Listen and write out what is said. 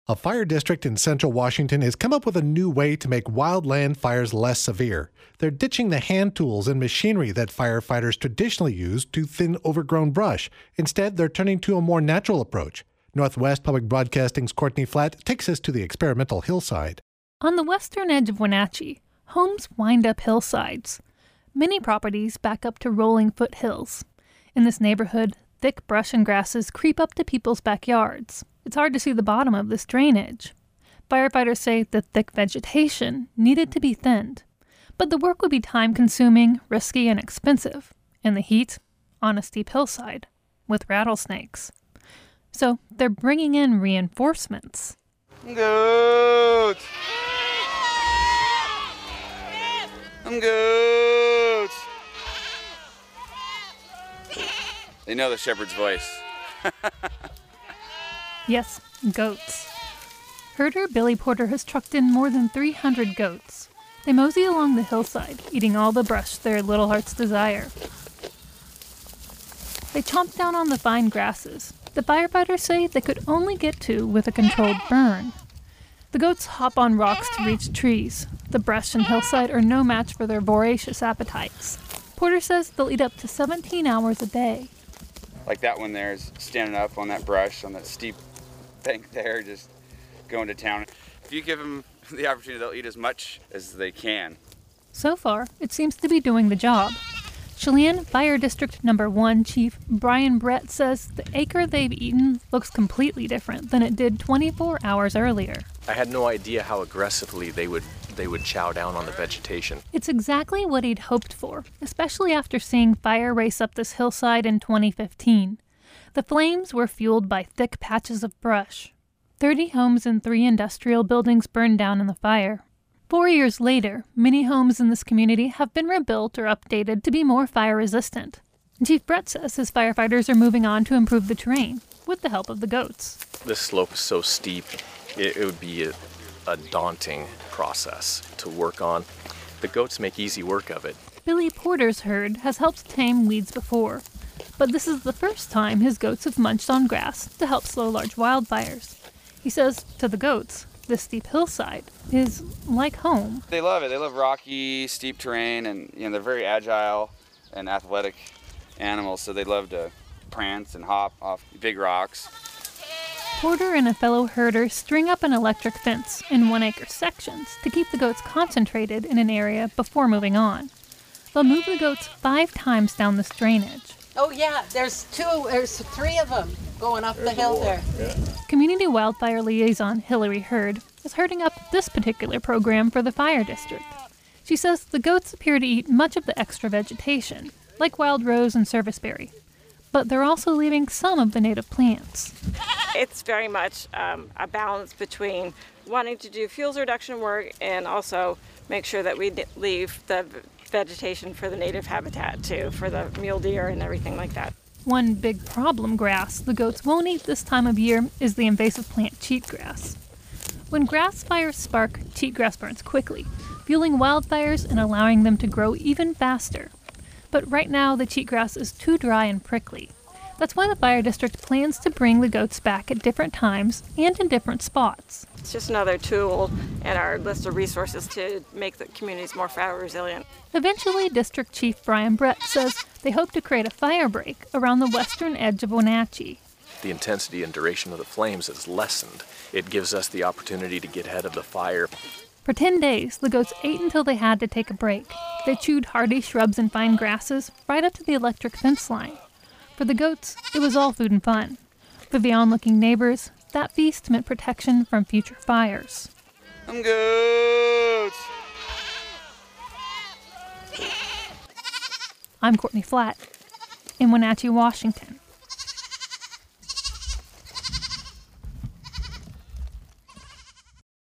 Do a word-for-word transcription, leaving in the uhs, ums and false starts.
A fire district in central Washington has come up with a new way to make wildland fires less severe. They're ditching the hand tools and machinery that firefighters traditionally use to thin overgrown brush. Instead, they're turning to a more natural approach. Northwest Public Broadcasting's Courtney Flatt takes us to the experimental hillside. On the western edge of Wenatchee, homes wind up hillsides. Many properties back up to rolling foothills. In this neighborhood, thick brush and grasses creep up to people's backyards. It's hard to see the bottom of this drainage. Firefighters say the thick vegetation needed to be thinned, but the work would be time-consuming, risky, and expensive, and the heat on a steep hillside with rattlesnakes. So they're bringing in reinforcements. Goats! I'm goats! They know the shepherd's voice. Yes, goats. Herder Billy Porter has trucked in more than three hundred goats. They mosey along the hillside, eating all the brush their little hearts desire. They chomp down on the fine grasses that firefighters say they could only get to with a controlled burn. The goats hop on rocks to reach trees. The brush and hillside are no match for their voracious appetites. Porter says they'll eat up to seventeen hours a day. Like that one there is standing up on that brush, on that steep bank there, just going to town. If you give them the opportunity, they'll eat as much as they can. So far, it seems to be doing the job. Chelan Fire District Number one Chief Brian Brett says the acre they've eaten looks completely different than it did twenty-four hours earlier. I had no idea how aggressively they would they would chow down on the vegetation. It's exactly what he'd hoped for, especially after seeing fire race up this hillside in twenty fifteen. The flames were fueled by thick patches of brush. Thirty homes and three industrial buildings burned down in the fire. Four years later, many homes in this community have been rebuilt or updated to be more fire-resistant. Chief Brett says his firefighters are moving on to improve the terrain, with the help of the goats. This slope is so steep, it, it would be a, a daunting process to work on. The goats make easy work of it. Billy Porter's herd has helped tame weeds before, but this is the first time his goats have munched on grass to help slow large wildfires. He says to the goats, this steep hillside is like home. They love it. They love rocky, steep terrain, and you know they're very agile and athletic animals, so they love to prance and hop off big rocks. Porter and a fellow herder string up an electric fence in one-acre sections to keep the goats concentrated in an area before moving on. They'll move the goats five times down this drainage. Oh yeah, there's two, there's three of them going up there's the hill there. Yeah. Community wildfire liaison Hillary Hurd is herding up this particular program for the fire district. She says the goats appear to eat much of the extra vegetation, like wild rose and serviceberry, but they're also leaving some of the native plants. It's very much um, a balance between wanting to do fuels reduction work and also make sure that we leave the vegetation for the native habitat too, for the mule deer and everything like that. One big problem grass the goats won't eat this time of year is the invasive plant cheatgrass. When grass fires spark, cheatgrass burns quickly, fueling wildfires and allowing them to grow even faster. But right now the cheatgrass is too dry and prickly. That's why the fire district plans to bring the goats back at different times and in different spots. It's just another tool in our list of resources to make the communities more fire resilient. Eventually, District Chief Brian Brett says they hope to create a fire break around the western edge of Wenatchee. The intensity and duration of the flames is lessened. It gives us the opportunity to get ahead of the fire. For ten days, the goats ate until they had to take a break. They chewed hardy shrubs and fine grasses right up to the electric fence line. For the goats, it was all food and fun. For the onlooking neighbors, that feast meant protection from future fires. I'm goats! I'm Courtney Flatt in Wenatchee, Washington.